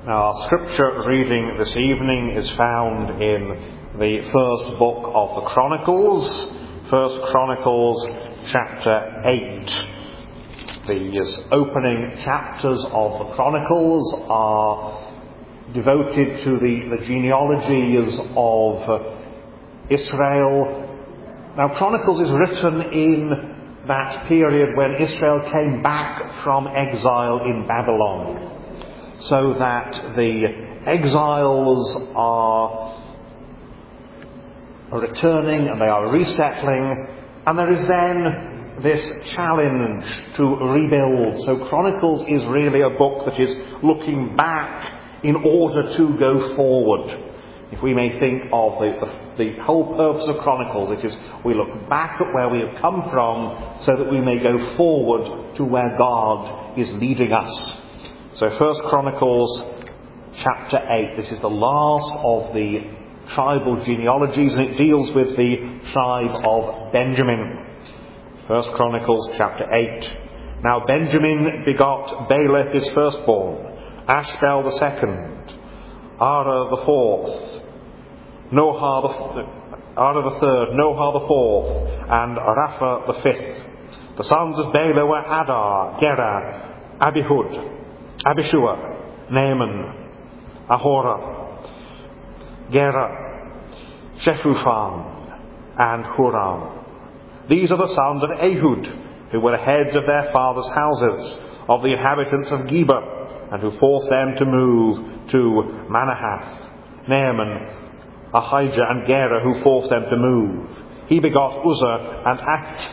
Our scripture reading this evening is found in the first book of the Chronicles, 1 Chronicles chapter 8. These opening chapters of the Chronicles are devoted to the genealogies of Israel. Now, Chronicles is written in that period when Israel came back from exile in Babylon, so that the exiles are returning and they are resettling, and there is then this challenge to rebuild. So Chronicles is really a book that is looking back in order to go forward. If we may think of the whole purpose of Chronicles, it is we look back at where we have come from so that we may go forward to where God is leading us. So 1 Chronicles chapter 8, this is the last of the tribal genealogies, and it deals with the tribe of Benjamin. 1 Chronicles chapter 8. Now Benjamin begot Bela his firstborn, Ashbel the second, Ara the fourth, Ara the third, Noha the fourth, and Rapha the fifth. The sons of Bela were Adar, Gera, Abihud, Abishua, Naaman, Ahora, Gera, Shephufan, and Huram. These are the sons of Ehud, who were the heads of their fathers' houses, of the inhabitants of Geba, and who forced them to move to Manahath. Naaman, Ahijah, and Gera, who forced them to move. He begot Uzzah and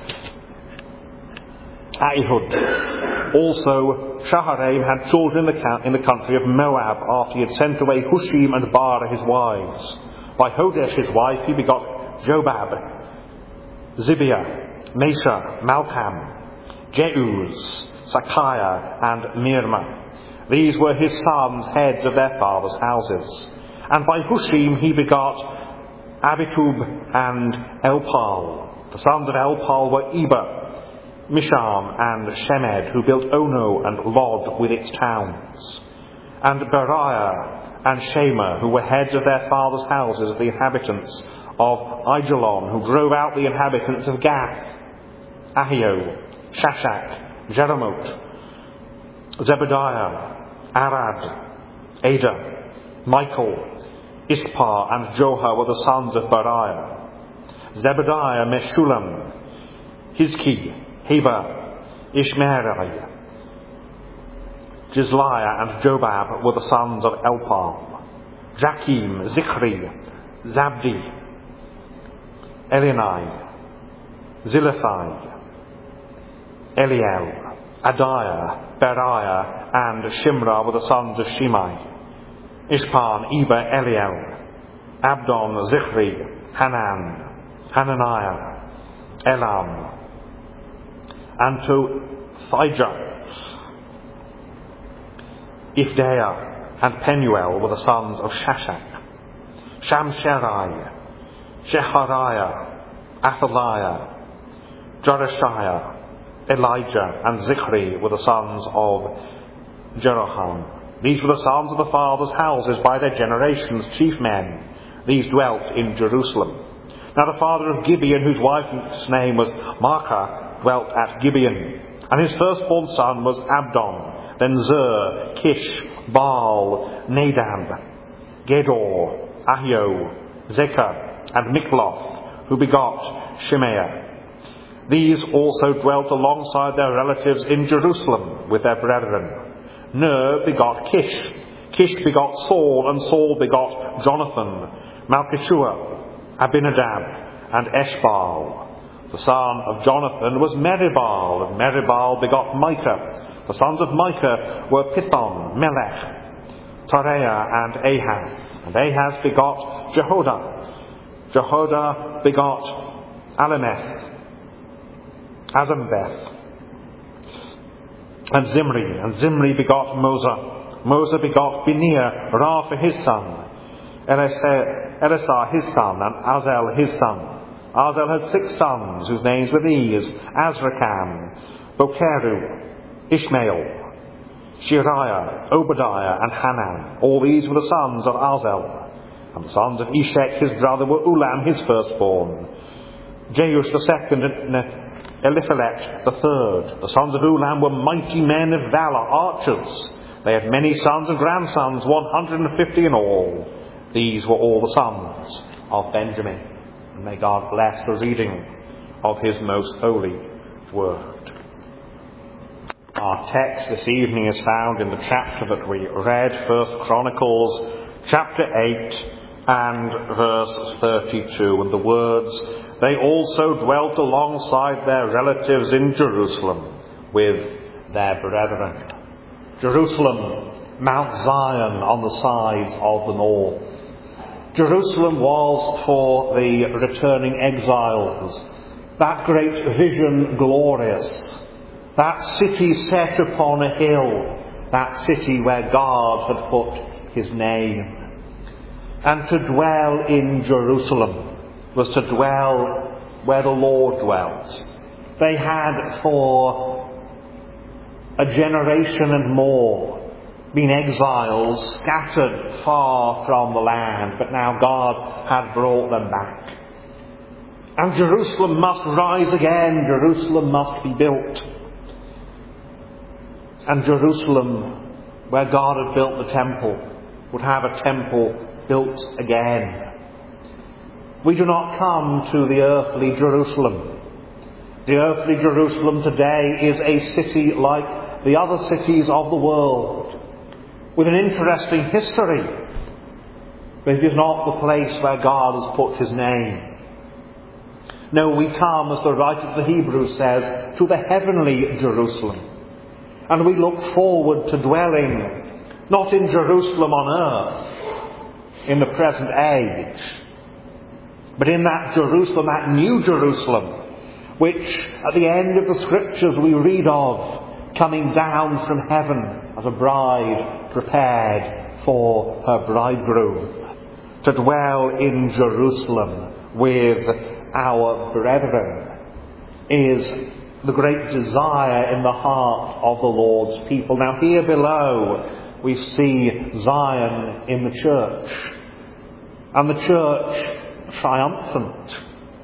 Ahihud. Also, Shaharaim had children in the country of Moab, after he had sent away Hushim and Bara his wives. By Hodesh his wife he begot Jobab, Zibiah, Mesha, Malcham, Jeuz, Sakiah, and Mirma. These were his sons, heads of their fathers' houses. And by Hushim he begot Abitub and Elpal. The sons of Elpal were Eber, Misham, and Shemed, who built Ono and Lod with its towns. And Beriah and Shema, who were heads of their fathers' houses, the inhabitants of Aijalon, who drove out the inhabitants of Gath. Ahio, Shashak, Jerimoth, Zebediah, Arad, Ada, Michael, Ispar, and Joha were the sons of Beriah. Zebediah, Meshulam, Hizki, Heber, Ishmael, Jizliah, and Jobab were the sons of Elpal. Jakim, Zichri, Zabdi, Elinai, Zilithai, Eliel, Adiah, Beriah, and Shimra were the sons of Shimei. Ishpan, Eber, Eliel, Abdon, Zichri, Hanan, Hananiah, Elam, and to Thijah, Ifdeah, and Penuel were the sons of Shashak. Shamsherai, Shechariah, Athaliah, Jereshiah, Elijah, and Zichri were the sons of Jeroham. These were the sons of the fathers' houses by their generations, chief men. These dwelt in Jerusalem. Now the father of Gibeon, whose wife's name was Maachah, dwelt at Gibeon, and his firstborn son was Abdon, then Zer, Kish, Baal, Nadab, Gedor, Ahio, Zechah, and Mikloth, who begot Shimea. These also dwelt alongside their relatives in Jerusalem with their brethren. Ner begot Kish, Kish begot Saul, and Saul begot Jonathan, Malchishua, Abinadab, and Eshbaal. The son of Jonathan was Meribal, and Meribal begot Micah. The sons of Micah were Pithon, Melech, Tareah, and Ahaz. And Ahaz begot Jehodah. Jehodah begot Alemeth, Azambeth, and Zimri. And Zimri begot Moza. Moza begot Beniah, Rapha his son, Elisah his son, and Azel his son. Azel had 6 sons, whose names were these: Azrikam, Bokeru, Ishmael, Sheariah, Obadiah, and Hanan. All these were the sons of Azel. And the sons of Eshek his brother were Ulam his firstborn, Jeush the second, and Eliphalet the third. The sons of Ulam were mighty men of valour, archers. They had many sons and grandsons, 150 in all. These were all the sons of Benjamin. And may God bless the reading of his most holy word. Our text this evening is found in the chapter that we read, 1 Chronicles chapter 8 and verse 32. And the words, "They also dwelt alongside their relatives in Jerusalem with their brethren." Jerusalem, Mount Zion on the sides of the north. Jerusalem was for the returning exiles that great vision glorious, that city set upon a hill, that city where God had put his name. And to dwell in Jerusalem was to dwell where the Lord dwelt. They had for a generation and more been exiles, scattered far from the land, but now God had brought them back. And Jerusalem must rise again, Jerusalem must be built. And Jerusalem, where God had built the temple, would have a temple built again. We do not come to the earthly Jerusalem. The earthly Jerusalem today is a city like the other cities of the world, with an interesting history, but it is not the place where God has put his name. No, we come, as the writer of the Hebrews says, to the heavenly Jerusalem. And we look forward to dwelling not in Jerusalem on earth, in the present age, but in that Jerusalem, that new Jerusalem, which at the end of the scriptures we read of, coming down from heaven as a bride prepared for her bridegroom. To dwell in Jerusalem with our brethren is the great desire in the heart of the Lord's people. Now here below we see Zion in the church, and the church triumphant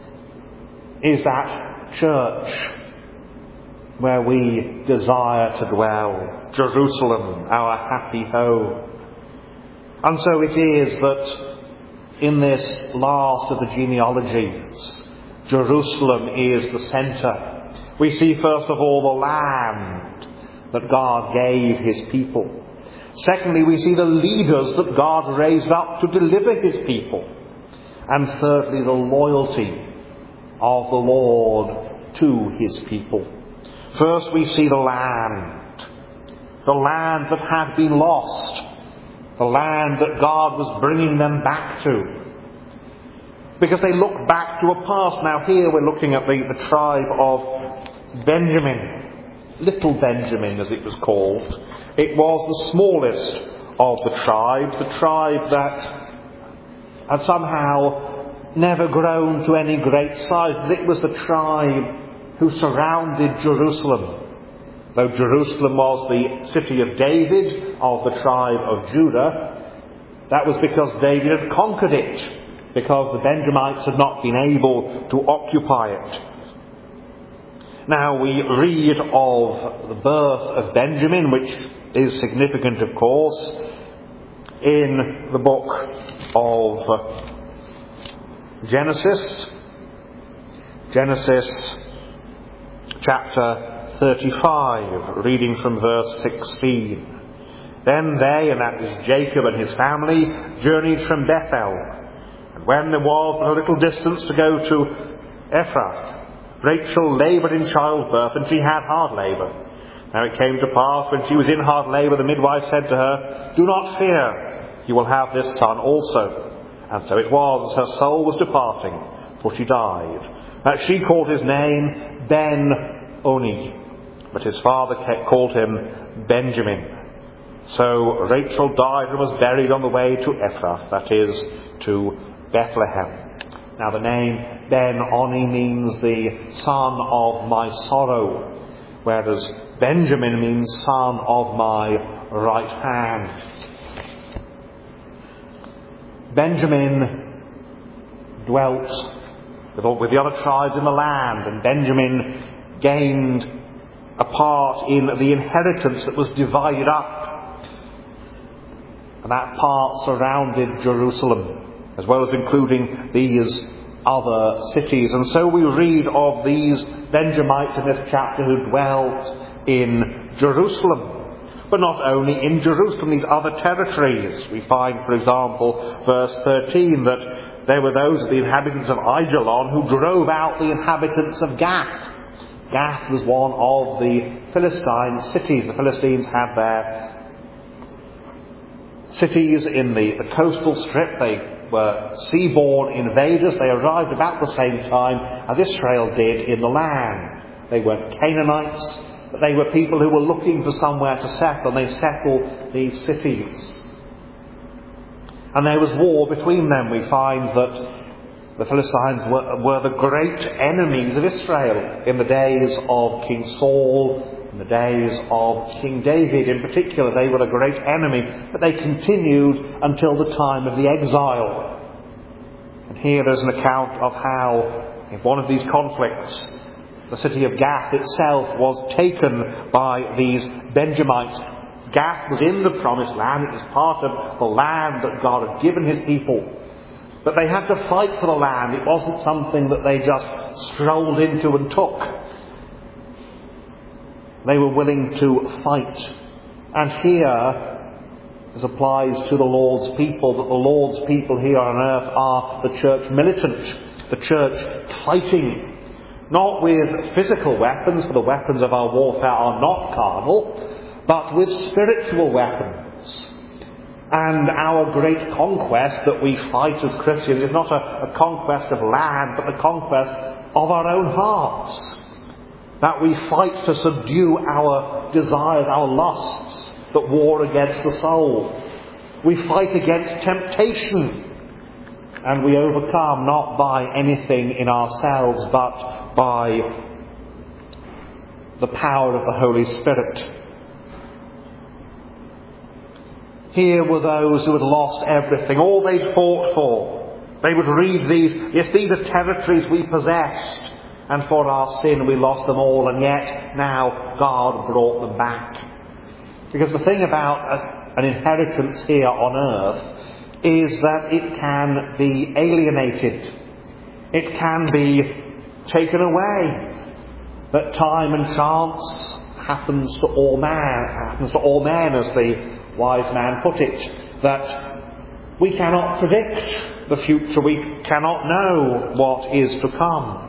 is that church where we desire to dwell, Jerusalem, our happy home. And so it is that in this last of the genealogies, Jerusalem is the centre. We see first of all the land that God gave his people. Secondly, we see the leaders that God raised up to deliver his people. And thirdly, the loyalty of the Lord to his people. First we see the land that had been lost, the land that God was bringing them back to. Because they look back to a past. Now here we're looking at the tribe of Benjamin, Little Benjamin as it was called. It was the smallest of the tribe that had somehow never grown to any great size. It was the tribe who surrounded Jerusalem. Though Jerusalem was the city of David, of the tribe of Judah, that was because David had conquered it, because the Benjamites had not been able to occupy it. Now we read of the birth of Benjamin, which is significant of course, in the book of Genesis chapter 35, reading from verse 16. Then they, and that is Jacob and his family, journeyed from Bethel. And when there was but a little distance to go to Ephrath, Rachel laboured in childbirth, and she had hard labour. Now it came to pass, when she was in hard labour, the midwife said to her, "Do not fear, you will have this son also." And so it was, as her soul was departing, for she died, that she called his name Ben-Oni, but his father called him Benjamin. So Rachel died and was buried on the way to Ephrath, that is, to Bethlehem. Now the name Ben-Oni means the son of my sorrow, whereas Benjamin means son of my right hand. Benjamin dwelt with the other tribes in the land, and Benjamin gained a part in the inheritance that was divided up. And that part surrounded Jerusalem, as well as including these other cities. And so we read of these Benjamites in this chapter who dwelt in Jerusalem. But not only in Jerusalem, these other territories. We find, for example, verse 13, that there were those of the inhabitants of Aijalon who drove out the inhabitants of Gath. Gath was one of the Philistine cities. The Philistines had their cities in the coastal strip. They were seaborne invaders. They arrived about the same time as Israel did in the land. They weren't Canaanites, but they were people who were looking for somewhere to settle, and they settled these cities. And there was war between them. We find that the Philistines were the great enemies of Israel in the days of King Saul, in the days of King David in particular. They were a great enemy, but they continued until the time of the exile. And here there's an account of how, in one of these conflicts, the city of Gath itself was taken by these Benjamites. Gath was in the promised land. It was part of the land that God had given his people. But they had to fight for the land. It wasn't something that they just strolled into and took. They were willing to fight. And here, this applies to the Lord's people, that the Lord's people here on earth are the church militant, the church fighting. Not with physical weapons, for the weapons of our warfare are not carnal, but with spiritual weapons. And our great conquest that we fight as Christians is not a conquest of land, but the conquest of our own hearts. That we fight to subdue our desires, our lusts that war against the soul. We fight against temptation. And we overcome not by anything in ourselves, but by the power of the Holy Spirit. Here were those who had lost everything, all they'd fought for. They would read these, yes, these are territories we possessed, and for our sin we lost them all, and yet now God brought them back. Because the thing about an inheritance here on earth is that it can be alienated. It can be taken away. That time and chance happens to all men, as the wise man put it. That we cannot predict the future. We cannot know what is to come.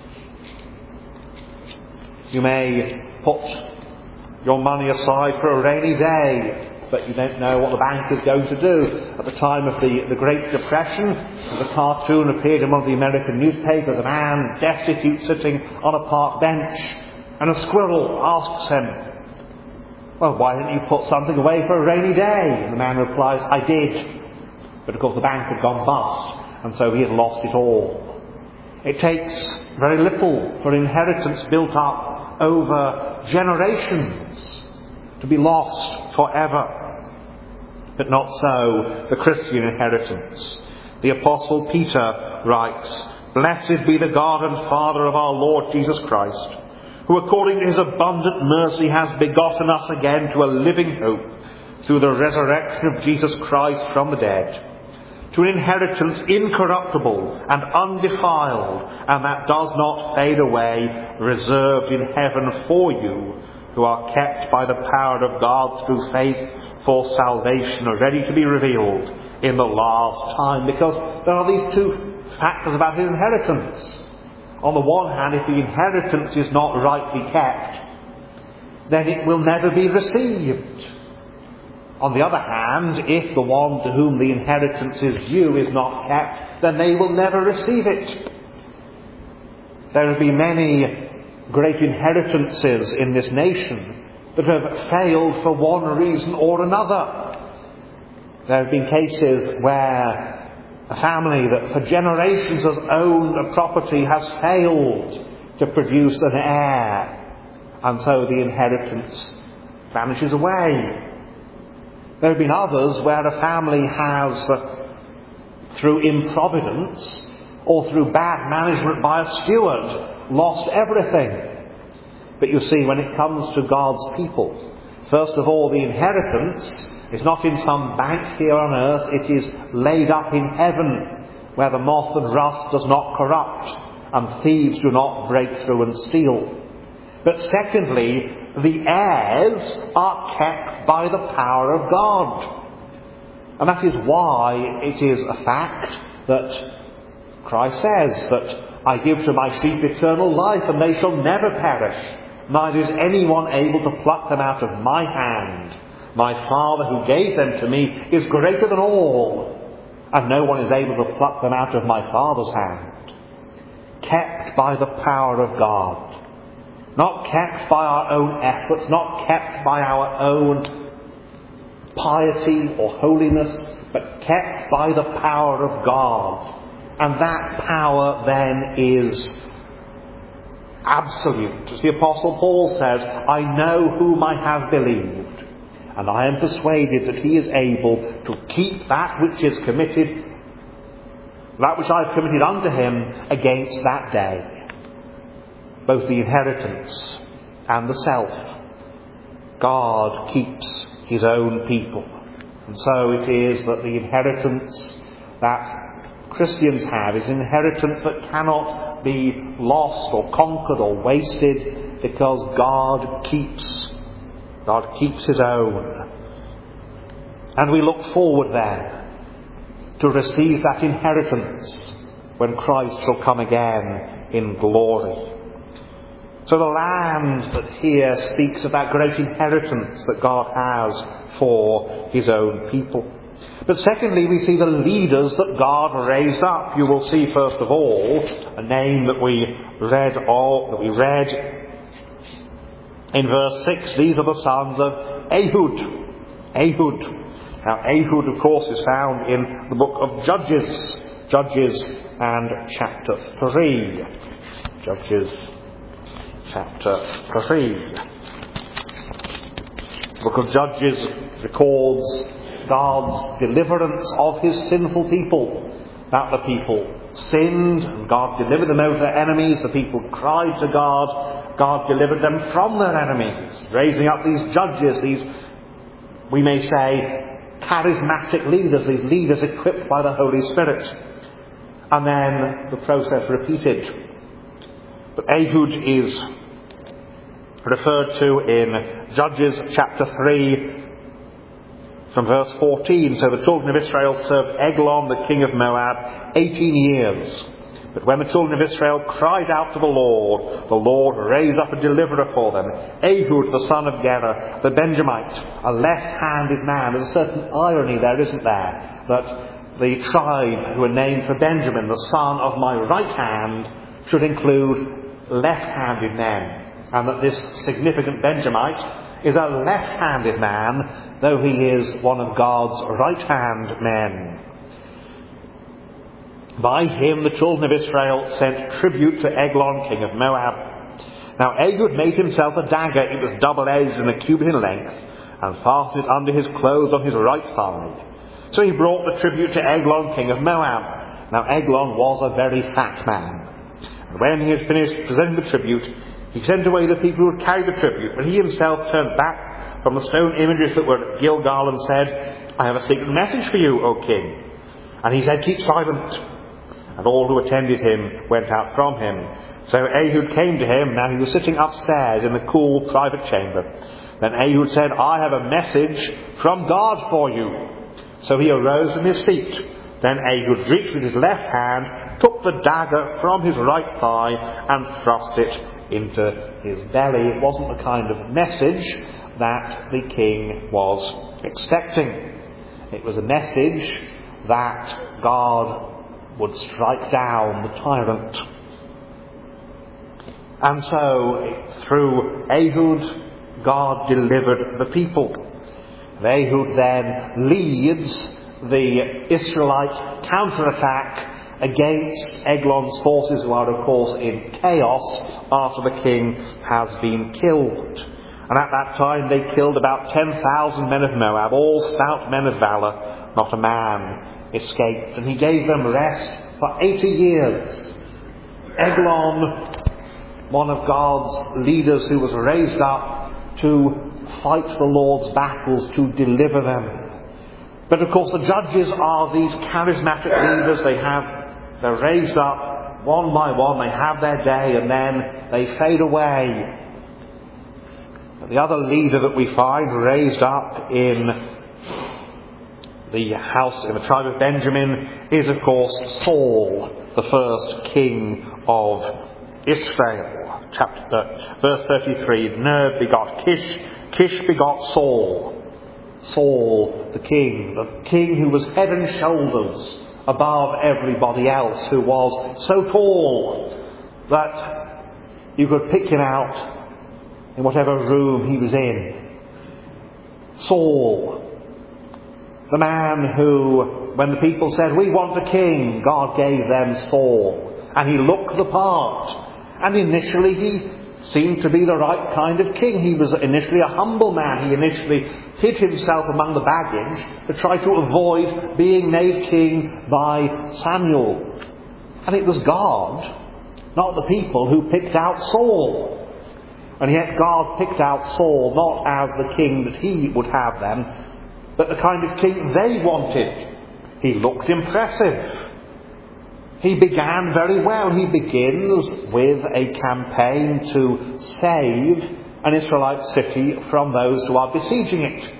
You may put your money aside for a rainy day, but you don't know what the bank is going to do. At the time of the Great Depression, the cartoon appeared in one of the American newspapers, a man destitute sitting on a park bench, and a squirrel asks him, well, why didn't you put something away for a rainy day? And the man replies, I did. But of course the bank had gone bust, and so he had lost it all. It takes very little for inheritance built up over generations to be lost forever. But not so the Christian inheritance. The Apostle Peter writes, Blessed be the God and Father of our Lord Jesus Christ, who according to his abundant mercy has begotten us again to a living hope through the resurrection of Jesus Christ from the dead, to an inheritance incorruptible and undefiled, and that does not fade away, reserved in heaven for you, who are kept by the power of God through faith for salvation, ready to be revealed in the last time. Because there are these two factors about his inheritance. On the one hand, if the inheritance is not rightly kept, then it will never be received. On the other hand, if the one to whom the inheritance is due is not kept, then they will never receive it. There have been many great inheritances in this nation that have failed for one reason or another. There have been cases where a family that for generations has owned a property has failed to produce an heir, and so the inheritance vanishes away. There have been others where a family has, through improvidence or through bad management by a steward, lost everything. But you see, when it comes to God's people, first of all, the inheritance is not in some bank here on earth. It is laid up in heaven, where the moth and rust does not corrupt and thieves do not break through and steal. But secondly, the heirs are kept by the power of God. And that is why it is a fact that Christ says that I give to my sheep eternal life, and they shall never perish, neither is anyone able to pluck them out of my hand. My Father who gave them to me is greater than all, and no one is able to pluck them out of my Father's hand. Kept by the power of God. Not kept by our own efforts, not kept by our own piety or holiness, but kept by the power of God. And that power then is absolute. As the Apostle Paul says, I know whom I have believed, and I am persuaded that he is able to keep that which is committed, that which I have committed unto him against that day. Both the inheritance and the self. God keeps his own people. And so it is that the inheritance that Christians have is an inheritance that cannot be lost or conquered or wasted, because God keeps his own. And we look forward then to receive that inheritance when Christ shall come again in glory. So the land that here speaks of that great inheritance that God has for his own people. But secondly, we see the leaders that God raised up. You will see, first of all, a name that we read in verse 6. These are the sons of Ehud. Ehud. Now, Ehud, of course, is found in the book of Judges. Judges and chapter 3. Judges chapter 3. The book of Judges records God's deliverance of his sinful people. That the people sinned and God delivered them over their enemies. The people cried to God. God delivered them from their enemies, raising up these judges, these, we may say, charismatic leaders, these leaders equipped by the Holy Spirit. And then the process repeated. But Ehud is referred to in Judges chapter 3 from verse 14. So the children of Israel served Eglon, the king of Moab, 18 years. But when the children of Israel cried out to the Lord raised up a deliverer for them, Ehud, the son of Gera, the Benjamite, a left-handed man. There's a certain irony there, isn't there? That the tribe who are named for Benjamin, the son of my right hand, should include left-handed men. And that this significant Benjamite is a left-handed man, though he is one of God's right-hand men. By him the children of Israel sent tribute to Eglon, king of Moab. Now Ehud made himself a dagger. It was double-edged and a cubit in length, and fastened it under his clothes on his right thigh. So he brought the tribute to Eglon, king of Moab. Now Eglon was a very fat man. And when he had finished presenting the tribute, he sent away the people who had carried the tribute. But he himself turned back from the stone images that were at Gilgal and said, I have a secret message for you, O king. And he said, keep silent. And all who attended him went out from him. So Ehud came to him. Now he was sitting upstairs in the cool private chamber. Then Ehud said, I have a message from God for you. So he arose from his seat. Then Ehud reached with his left hand, took the dagger from his right thigh, and thrust it into his belly. It wasn't the kind of message that the king was expecting. It was a message that God would strike down the tyrant. And so, through Ehud, God delivered the people. And Ehud then leads the Israelite counterattack against Eglon's forces, who are, of course, in chaos after the king has been killed. And at that time they killed about 10,000 men of Moab, all stout men of valour. Not a man escaped. And he gave them rest for 80 years. Eglon, one of God's leaders who was raised up to fight the Lord's battles, to deliver them. But of course the judges are these charismatic leaders. They're raised up one by one, they have their day, and then they fade away. But the other leader that we find raised up in the house, in the tribe of Benjamin, is of course Saul, the first king of Israel. Verse 33, Ner begot Kish, Kish begot Saul. Saul, the king who was head and shoulders above everybody else, who was so tall that you could pick him out in whatever room he was in. Saul, the man who, when the people said, "We want a king," God gave them Saul. And he looked the part. And initially he seemed to be the right kind of king. He was initially a humble man. He initially hid himself among the baggage to try to avoid being made king by Samuel. And it was God, not the people, who picked out Saul. And yet God picked out Saul not as the king that he would have them, but the kind of king they wanted. He looked impressive. He began very well. He begins with a campaign to save an Israelite city from those who are besieging it.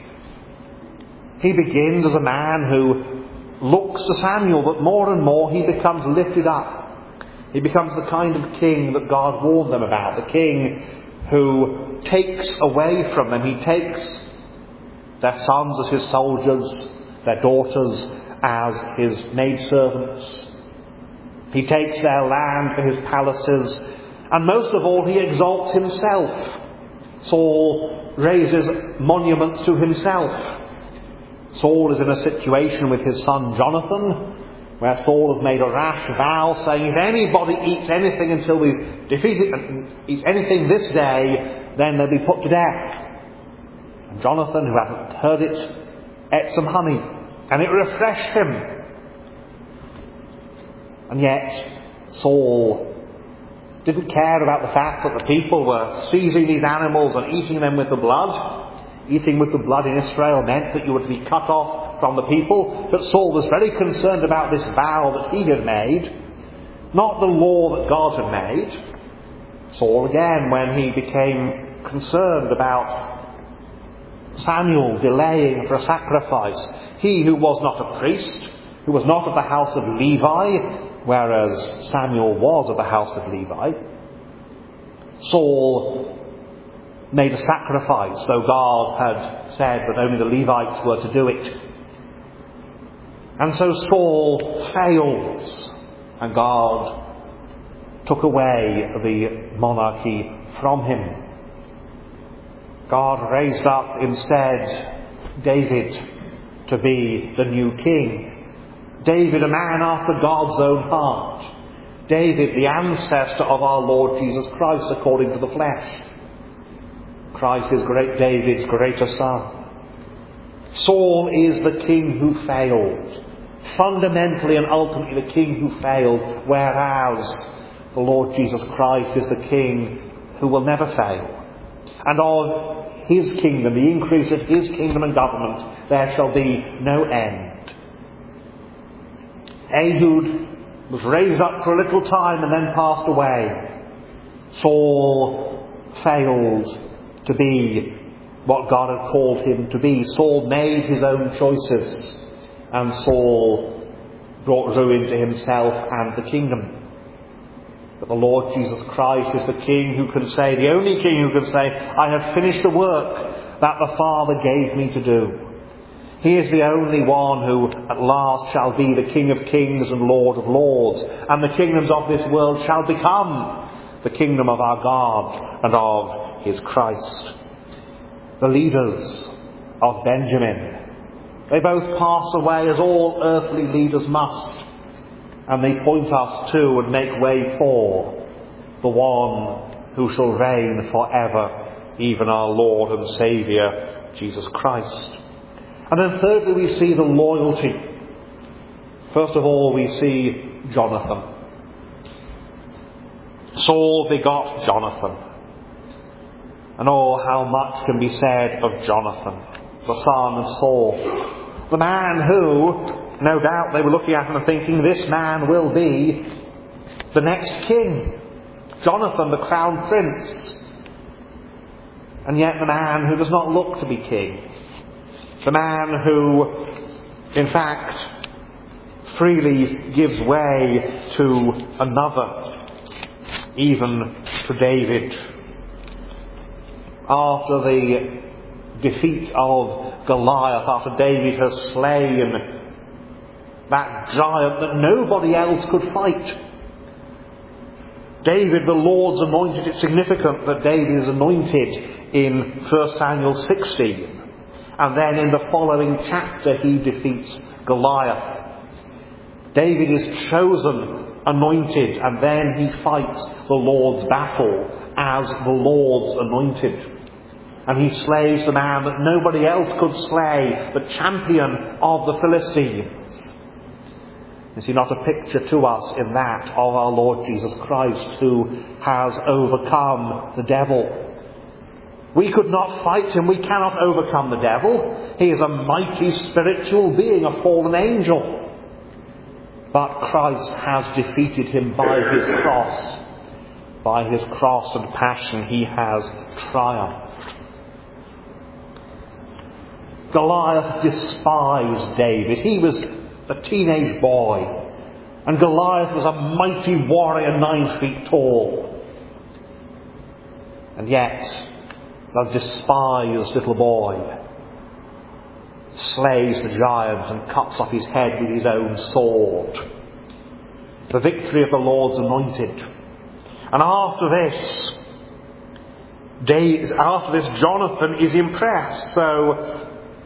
He begins as a man who looks to Samuel, but more and more he becomes lifted up. He becomes the kind of king that God warned them about, the king who takes away from them. He takes their sons as his soldiers, their daughters as his maidservants. He takes their land for his palaces, and most of all he exalts himself. Saul raises monuments to himself. Saul is in a situation with his son Jonathan, where Saul has made a rash vow saying, if anybody eats anything until we've defeated, eats anything this day, then they'll be put to death. And Jonathan, who hadn't heard it, ate some honey, and it refreshed him. And yet, Saul didn't care about the fact that the people were seizing these animals and eating them with the blood. Eating with the blood in Israel meant that you were to be cut off from the people. But Saul was very concerned about this vow that he had made, not the law that God had made. Saul, again, when he became concerned about Samuel delaying for a sacrifice, he who was not a priest, who was not of the house of Levi, whereas Samuel was of the house of Levi, Saul made a sacrifice, though God had said that only the Levites were to do it. And so Saul fails, and God took away the monarchy from him. God raised up instead David to be the new king. David, a man after God's own heart. David, the ancestor of our Lord Jesus Christ according to the flesh. Christ is David's greater son. Saul is the king who failed. Fundamentally and ultimately the king who failed, whereas the Lord Jesus Christ is the king who will never fail. And of his kingdom, the increase of his kingdom and government, there shall be no end. Ehud was raised up for a little time and then passed away. Saul failed to be what God had called him to be. Saul made his own choices, and Saul brought ruin to himself and the kingdom. But the Lord Jesus Christ is the King who can say, the only King who can say, I have finished the work that the Father gave me to do. He is the only one who at last shall be the King of kings and Lord of lords, and the kingdoms of this world shall become the kingdom of our God and of his Christ. The leaders of Benjamin, they both pass away as all earthly leaders must, and they point us to and make way for the one who shall reign forever even our Lord and Saviour, Jesus Christ. And then thirdly, we see the loyalty. First of all, we see Jonathan. Saul begot Jonathan. And oh, how much can be said of Jonathan, the son of Saul. The man who, no doubt they were looking at him and thinking, this man will be the next king. Jonathan, the crown prince. And yet the man who does not look to be king. The man who, in fact, freely gives way to another, even to David. After the defeat of Goliath, after David has slain that giant that nobody else could fight, David, the Lord's anointed. It's significant that David is anointed in 1 Samuel 16. And then in the following chapter he defeats Goliath. David is chosen, anointed, and then he fights the Lord's battle as the Lord's anointed. And he slays the man that nobody else could slay, the champion of the Philistines. Is he not a picture to us in that of our Lord Jesus Christ, who has overcome the devil? We could not fight him. We cannot overcome the devil. He is a mighty spiritual being, a fallen angel. But Christ has defeated him by his cross. By his cross and passion he has triumphed. Goliath despised David. He was a teenage boy. And Goliath was a mighty warrior 9 feet tall. And yet, the despised little boy slays the giant and cuts off his head with his own sword. The victory of the Lord's anointed. And after this, Jonathan is impressed. So,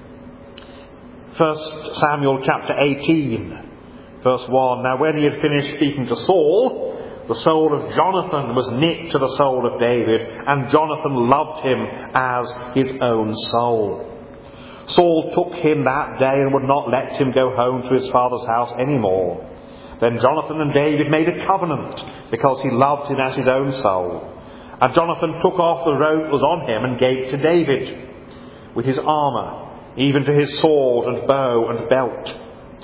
1 Samuel chapter 18, verse 1. Now when he had finished speaking to Saul, the soul of Jonathan was knit to the soul of David, and Jonathan loved him as his own soul. Saul took him that day and would not let him go home to his father's house any more. Then Jonathan and David made a covenant, because he loved him as his own soul. And Jonathan took off the robe that was on him and gave it to David, with his armour, even to his sword and bow and belt.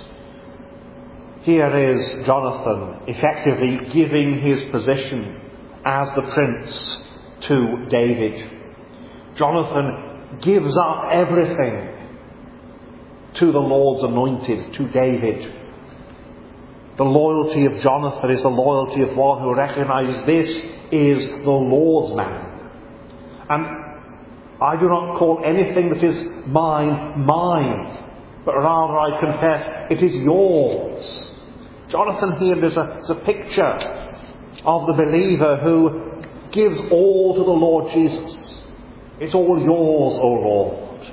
Here is Jonathan effectively giving his position as the prince to David. Jonathan gives up everything to the Lord's anointed, to David. The loyalty of Jonathan is the loyalty of one who recognises this is the Lord's man. And I do not call anything that is mine, but rather I confess it is yours. Jonathan here is a picture of the believer who gives all to the Lord Jesus. It's all yours, O Lord.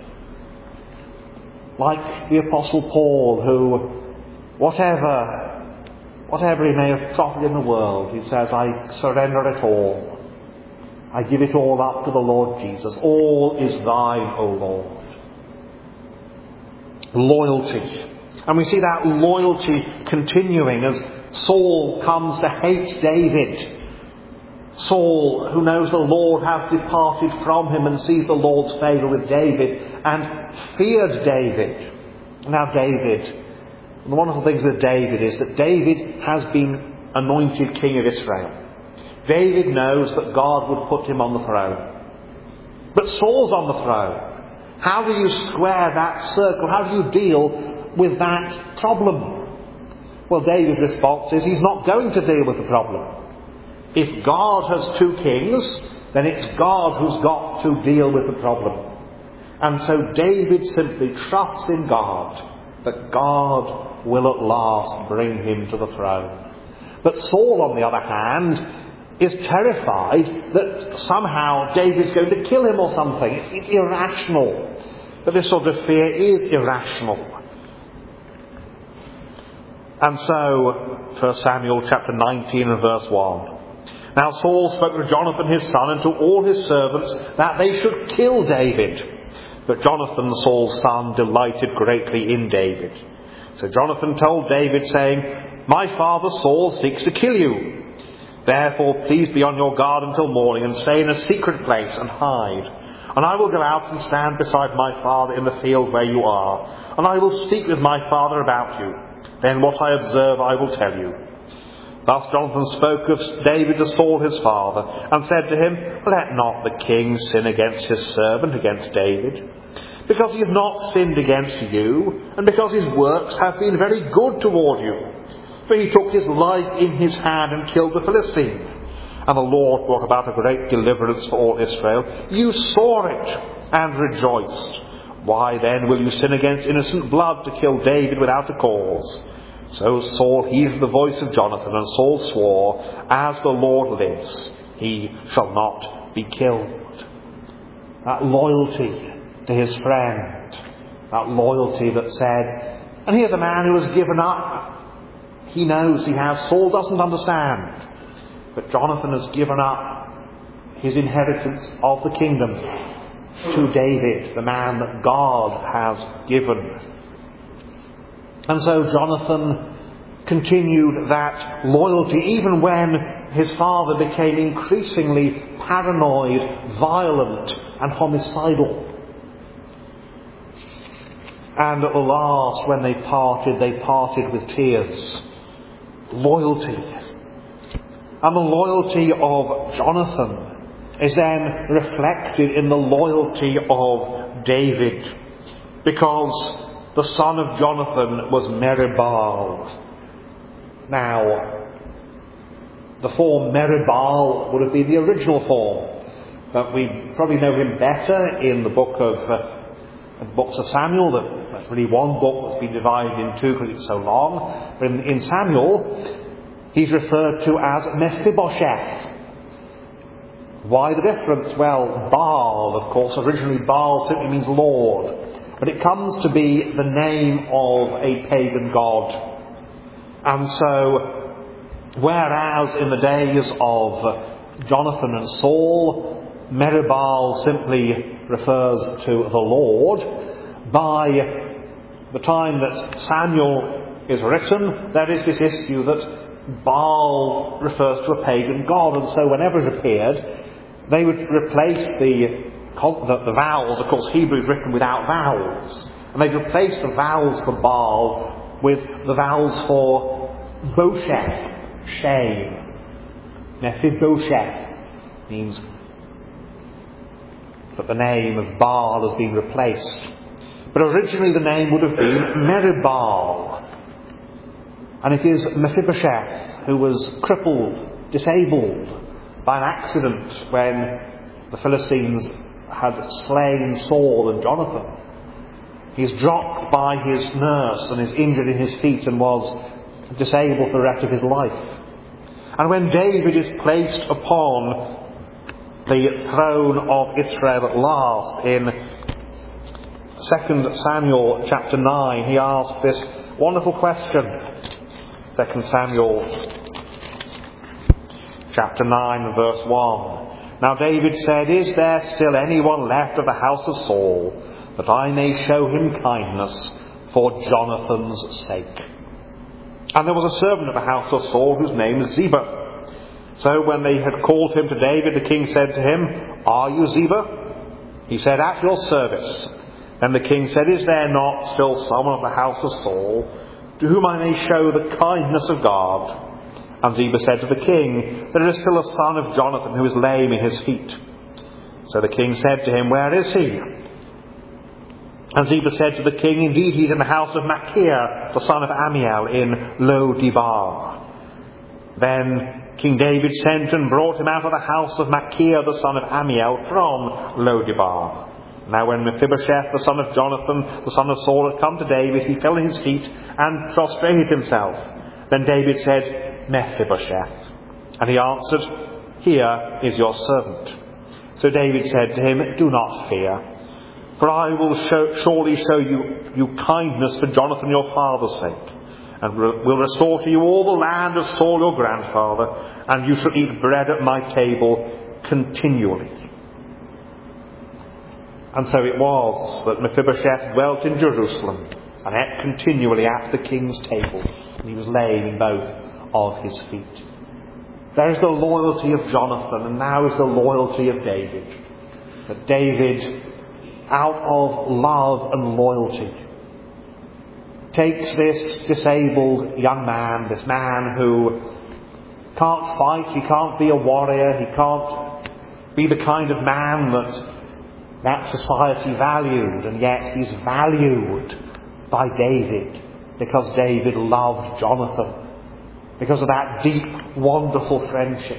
Like the Apostle Paul, who, whatever he may have profited in the world, he says, I surrender it all. I give it all up to the Lord Jesus. All is thine, O Lord. Loyalty. And we see that loyalty continuing as Saul comes to hate David. Saul, who knows the Lord has departed from him and sees the Lord's favour with David, and feared David. Now David, the wonderful thing with David is that David has been anointed king of Israel. David knows that God would put him on the throne. But Saul's on the throne. How do you square that circle? How do you deal with that problem? Well, David's response is he's not going to deal with the problem. If God has two kings, then it's God who's got to deal with the problem. And so David simply trusts in God, that God will at last bring him to the throne. But Saul, on the other hand, is terrified that somehow David's going to kill him or something. It's irrational. But this sort of fear is irrational. And so, 1 Samuel chapter 19 and verse 1. Now Saul spoke to Jonathan his son and to all his servants that they should kill David. But Jonathan, Saul's son, delighted greatly in David. So Jonathan told David, saying, My father Saul seeks to kill you. Therefore please be on your guard until morning, and stay in a secret place and hide. And I will go out and stand beside my father in the field where you are, and I will speak with my father about you. Then what I observe I will tell you. Thus Jonathan spoke of David to Saul his father, and said to him, Let not the king sin against his servant, against David, because he has not sinned against you, and because his works have been very good toward you. For he took his life in his hand and killed the Philistine. And the Lord brought about a great deliverance for all Israel. You saw it and rejoiced. Why then will you sin against innocent blood to kill David without a cause? So Saul heeded the voice of Jonathan, and Saul swore, As the Lord lives, he shall not be killed. That loyalty to his friend, that loyalty that said, and here's a man who has given up. He knows he has. Saul doesn't understand. But Jonathan has given up his inheritance of the kingdom to David, the man that God has given. And so Jonathan continued that loyalty even when his father became increasingly paranoid, violent, and homicidal. And at the last, when they parted with tears. Loyalty. And the loyalty of Jonathan is then reflected in the loyalty of David, because the son of Jonathan was Merib-Baal. Now, the form Merib-Baal would have been the original form, but we probably know him better in the books of Samuel. That's really one book that's been divided in two because it's so long. But in Samuel, he's referred to as Mephibosheth. Why the difference? Well, Baal, of course, originally Baal simply means Lord. But it comes to be the name of a pagan god. And so, whereas in the days of Jonathan and Saul, Merib-Baal simply refers to the Lord, by the time that Samuel is written, there is this issue that Baal refers to a pagan god, and so whenever it appeared, they would replace the vowels. Of course, Hebrew is written without vowels, and they'd replace the vowels for Baal with the vowels for Bosheth, shame. Mephibosheth means that the name of Baal has been replaced. But originally the name would have been Merib-Baal. And it is Mephibosheth who was crippled, disabled by an accident when the Philistines had slain Saul and Jonathan. He's dropped by his nurse and is injured in his feet and was disabled for the rest of his life. And when David is placed upon the throne of Israel at last, in 2 Samuel chapter 9, he asks this wonderful question. 2 Samuel chapter 9 verse 1. Now David said, Is there still anyone left of the house of Saul, that I may show him kindness for Jonathan's sake? And there was a servant of the house of Saul whose name was Ziba. So when they had called him to David, the king said to him, Are you Ziba? He said, At your service. Then the king said, Is there not still someone of the house of Saul, to whom I may show the kindness of God? And Ziba said to the king, There is still a son of Jonathan who is lame in his feet. So the king said to him, Where is he? And Ziba said to the king, Indeed, he is in the house of Machir, the son of Ammiel, in Lo-debar. Then King David sent and brought him out of the house of Machir, the son of Ammiel, from Lo-debar. Now when Mephibosheth, the son of Jonathan, the son of Saul, had come to David, he fell at his feet and prostrated himself. Then David said, Mephibosheth. And he answered, Here is your servant. So David said to him, Do not fear, for I will surely show you kindness for Jonathan your father's sake, and will restore to you all the land of Saul your grandfather, and you shall eat bread at my table continually. And so it was that Mephibosheth dwelt in Jerusalem and ate continually at the king's table, and he was laid in both of his feet. There is the loyalty of Jonathan, and now is the loyalty of David. That David, out of love and loyalty, takes this disabled young man, this man who can't fight, he can't be a warrior, he can't be the kind of man that society valued, and yet he's valued by David because David loved Jonathan, because of that deep, wonderful friendship.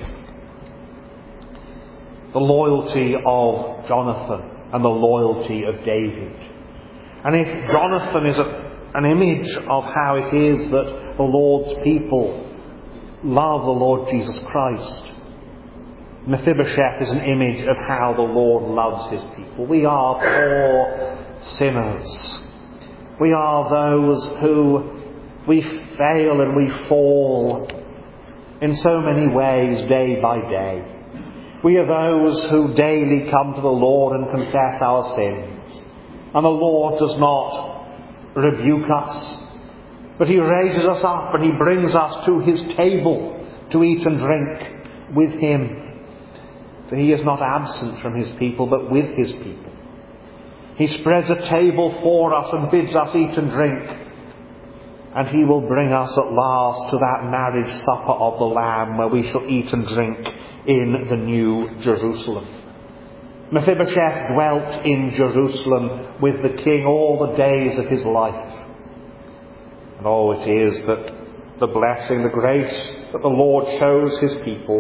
The loyalty of Jonathan and the loyalty of David. And if Jonathan is an image of how it is that the Lord's people love the Lord Jesus Christ, Mephibosheth is an image of how the Lord loves his people. We are poor sinners. We are those who we fail and we fall in so many ways day by day. We are those who daily come to the Lord and confess our sins. And the Lord does not rebuke us, but he raises us up and he brings us to his table to eat and drink with him. For he is not absent from his people, but with his people. He spreads a table for us and bids us eat and drink. And he will bring us at last to that marriage supper of the Lamb, where we shall eat and drink in the new Jerusalem. Mephibosheth dwelt in Jerusalem with the king all the days of his life. And oh, it is that the blessing, the grace that the Lord shows his people,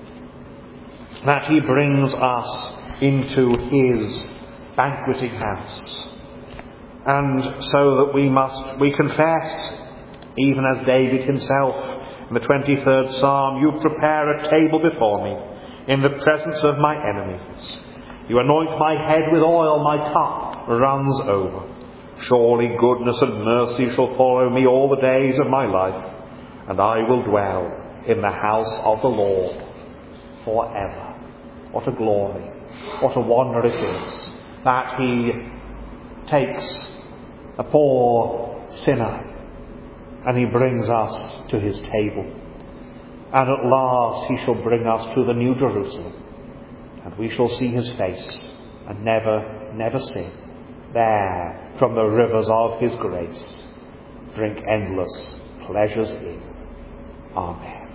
that he brings us into his banqueting house. And so that we confess, even as David himself in the 23rd Psalm, you prepare a table before me in the presence of my enemies. You anoint my head with oil, my cup runs over. Surely goodness and mercy shall follow me all the days of my life, and I will dwell in the house of the Lord forever. What a glory, what a wonder it is that he takes a poor sinner and he brings us to his table. And at last he shall bring us to the new Jerusalem, and we shall see his face and never sin. There, from the rivers of his grace, drink endless pleasures in. Amen.